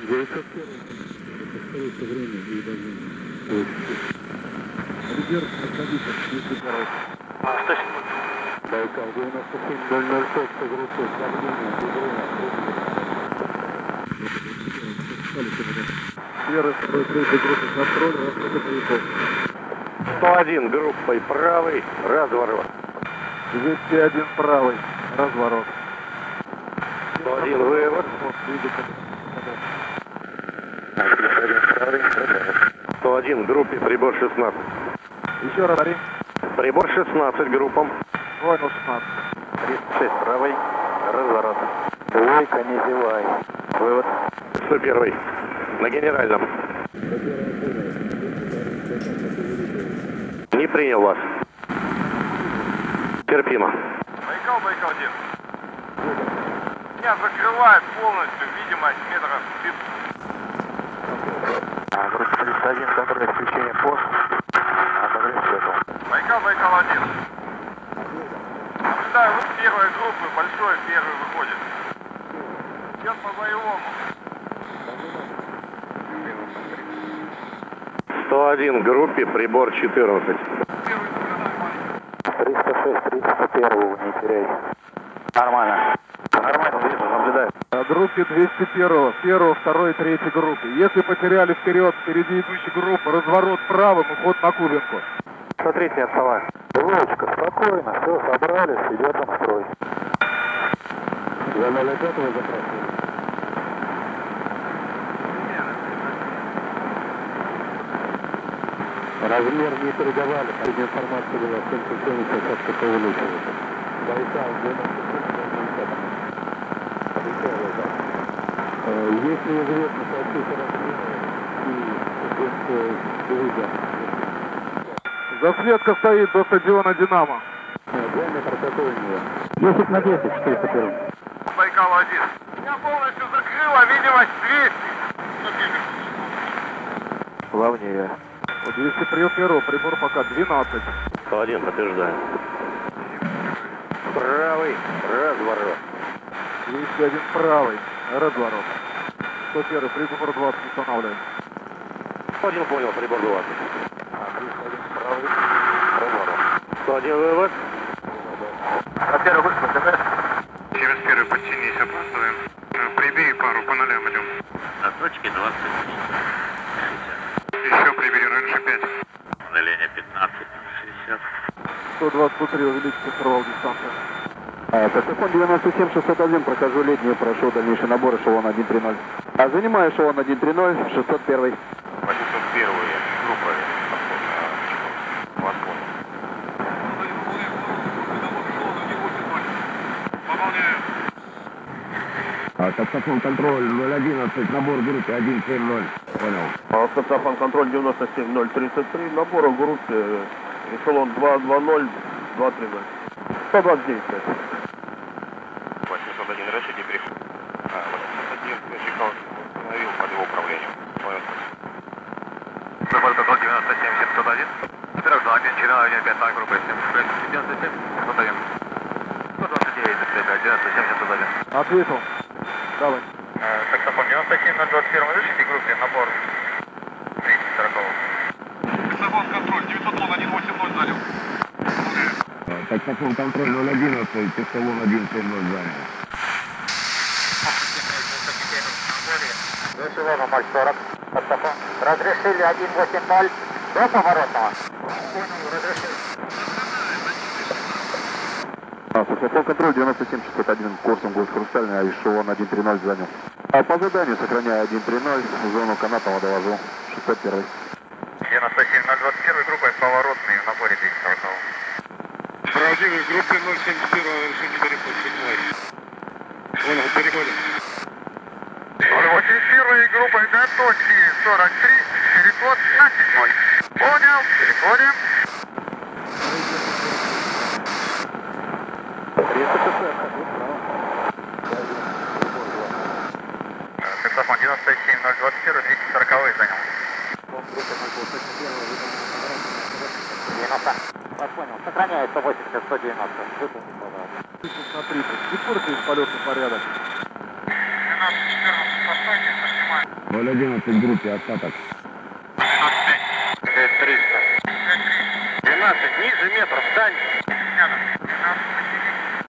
901. Остается время и даже... Резерв находится, если короче. Байкал 97-005 по группе управления Первый, второй, третий группы контроль, расходы боевиков. 101 группой правый, разворот. 201 правый, разворот. 101 вывод. 101 группе прибор 16. Еще раз, Рим. Прибор 16 группам. Понял, 16. 36 правый, разворот. Двойка, не зевай. Вывод. 101. На генеральном. Не принял вас. Терпимо. Байкал 1. Меня закрывает полностью, видимость метров 30. Группа 31, контроль включения пост. Обогрев свету. Байкал 1. Наблюдаю, вот первой группы, большой первый выходит. Сейчас по боевому. 101 группе прибор 14. 306, 301, не теряй. Нормально. Нормально, вижу, наблюдаю. Группе 201, первого, второй, третьей группы. Если потеряли впереди идущей группы, разворот правым, уход на Кубинку. Смотрите, не отставай. Двоечка, спокойно, все, собрались, идет на строй. 205 запрашиваю. Размер не передавали, последняя информация была 770, сейчас это увеличивается. Байкал 97. Если известно, сообщите размер и засветка стоит до стадиона «Динамо». Диаметр какой у нее? 10 на 10, 401. Байкал 1. Меня полностью закрыло, видимость 200. Плавнее. У 201 прибор пока 12. 101, подтверждаю. Правый, разворот. 201 правый, разворот. 101 прибор 20 устанавливаем. 101 понял, прибор 20. 201 правый, разворот. 101 вывод. 101 выход, ДПС. 71 подтянись, опаздываем. Прибери пару, по нолям идем. На точке 20. Еще прибери, раньше 5. Удаление 15, 60. 123 увеличится срок дистанция. Таксофон 97-601, прохожу летнюю, прошу дальнейший набор, эшелон 130. Занимаю эшелон 130, 601. 801 группа. Вас понял. Выполняю. Таксофон контроль 011, набор группы 170. Понял. Таксофон контроль 97033, набор в группе эшелон 220, 230. 129. 801 расчете переход. 801 Чекал установил под его управлением. Прибор контроль 97-701. Оператор 1, 4, 1, 5, так, группа 76, 97, 101. 129, 97, 701. Ответил. Давай. Таксофон 97-021, разрешите группе набор 340. Таксофон контроль 901-180 занял. Таксофон контроль 011, эшелон 170 занял. Эшелон 040. Таксофон. Разрешили 180 до поворотного. Понял, разрешили. Таксофон контроль 97-601, курсом Гольф Хрустальный, а эшелон 130 занял. По заданию сохраняю 130, зону канатного довожу, 601. 97-021 группой поворотный в наборе 240. Правдивый, группе 071, разрешите переход, 7. Понял, переходим. 081 группой до точки 43, переход на 7. Понял, переходим. 360. Таксофон 97-021, 240 занял. 90. Вас понял. Сохраняю 180, 190. На 30. Не портите полетный порядок. 12-14, постойте, поснимаем. 011 группе остаток. 5300. 12, ниже метра, встань.